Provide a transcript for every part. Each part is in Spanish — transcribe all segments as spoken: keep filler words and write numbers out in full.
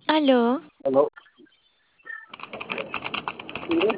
Aló, Aló. ¿Sí?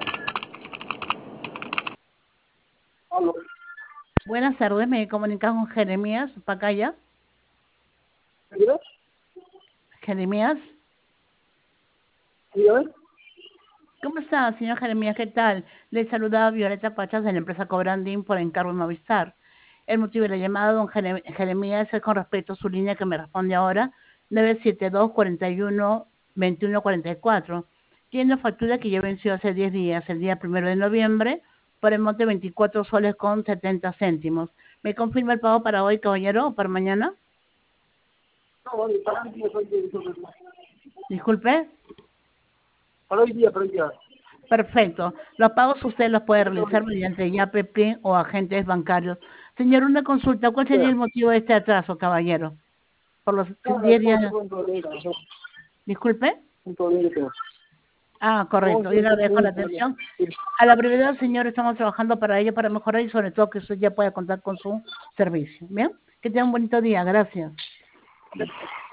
Aló. Buenas tardes, me comunican con Jeremías Pacaya. ¿Sí? Jeremías, ¿Sí? ¿cómo está, señor Jeremías? ¿Qué tal? Le saluda Violeta Pachas de la empresa Cobranding por encargo de Movistar. El motivo de la llamada, don Jere- Jeremías, es con respecto a su línea que me responde ahora, nueve siete dos, cuatro uno, dos uno cuatro cuatro. Tiene una factura que ya venció hace diez días, el día primero de noviembre, por el monte veinticuatro soles con setenta céntimos. ¿Me confirma el pago para hoy, caballero, o para mañana? No, vale, para hoy día, para hoy día, para hoy día. Disculpe. Para hoy día, para hoy día. Perfecto. Los pagos usted los puede realizar mediante YAPP o agentes bancarios. Señor, una consulta. ¿Cuál sería el motivo de este atraso, caballero? Por los No, no, diez no, días. no, no, no, no, Disculpe. un problema que no. Ah, No, correcto. sí, Yo le sí, agradezco la un problema. atención. Sí. A la brevedad, señor, estamos trabajando para ello, para mejorar y sobre todo que usted ya pueda contar con su servicio. ¿Bien? Que tenga un bonito día. Gracias.